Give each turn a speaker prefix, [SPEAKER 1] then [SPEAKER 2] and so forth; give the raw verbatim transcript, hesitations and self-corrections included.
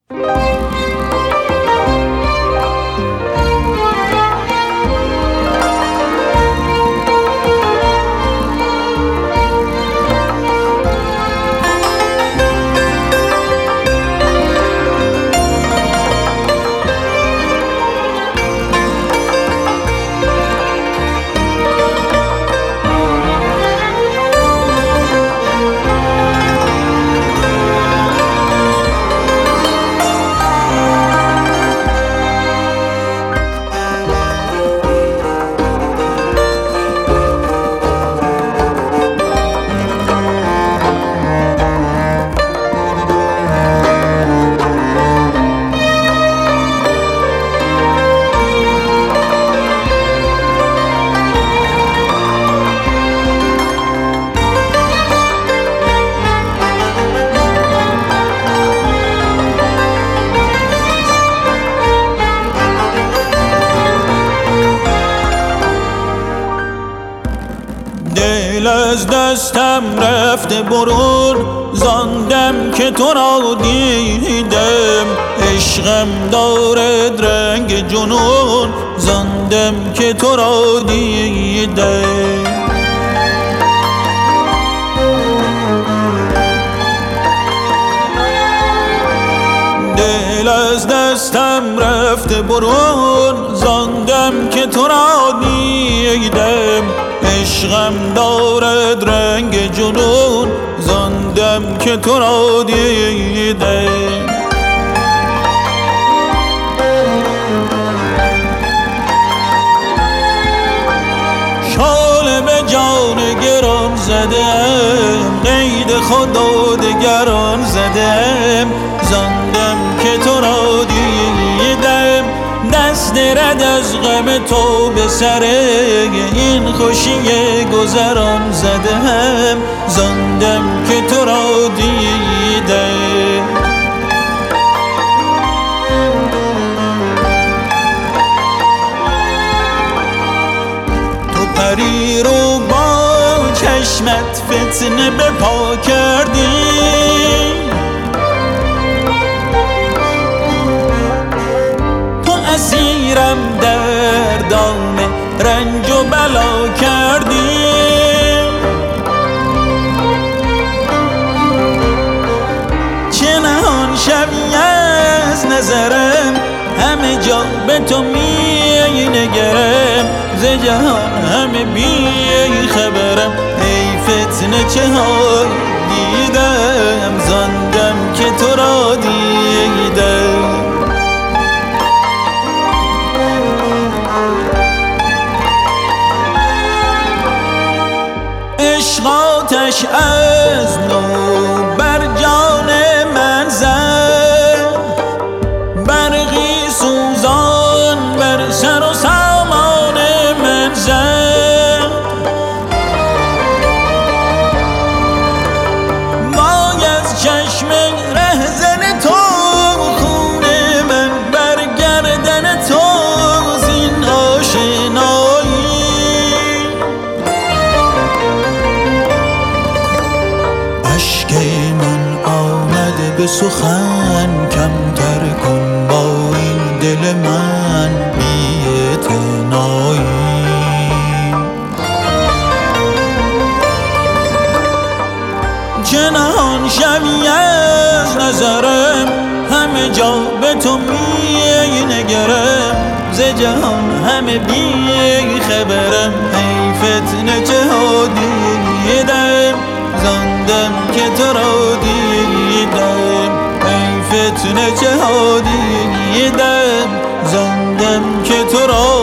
[SPEAKER 1] دل از دستم رفته برون، زاندم که تو را دیدم. عشقم دارد رنگ جنون، زاندم که تو را دیدم. دل از دستم رفته برون، زاندم که تو را دیدم. عشقم دارد رنگ جنون، زاندم که تو را دیدم. شال به جان گران زدم، قید خدا دگران زدم. زاندم که تو را دیدم، دست رد از غم تو به سر این خوشی گذران زدم. زاندم که تو را دیدم. تو پری رو با چشمت فتنه به پا کردی، اسیرم در دام رنج و بلا کردی. چه نهان شوی از نظرم، همه جا به تو می نگرم. ز جهان همه بی خبرم، ای فتنه چه ها دیدم. زاندم که تو را دیدم. عشق آتش از نو بر جان من زد، برقی سوزان بر سر و سامان من زد. وای از چشم رهزن تو، خون من بر گردن تو. زین آشنایی اشک من آمده به سخن، کمتر کن با این دل من بی‌اعتنایی. چه نهان شوی از نظرم، همه جا به تو می نگرم. ز جهان همه بی خبرم، ای فتنه چه ها دیدم. زاندم که تو را دیدم. ای فتنه چه ها دیدم. زاندم که تو را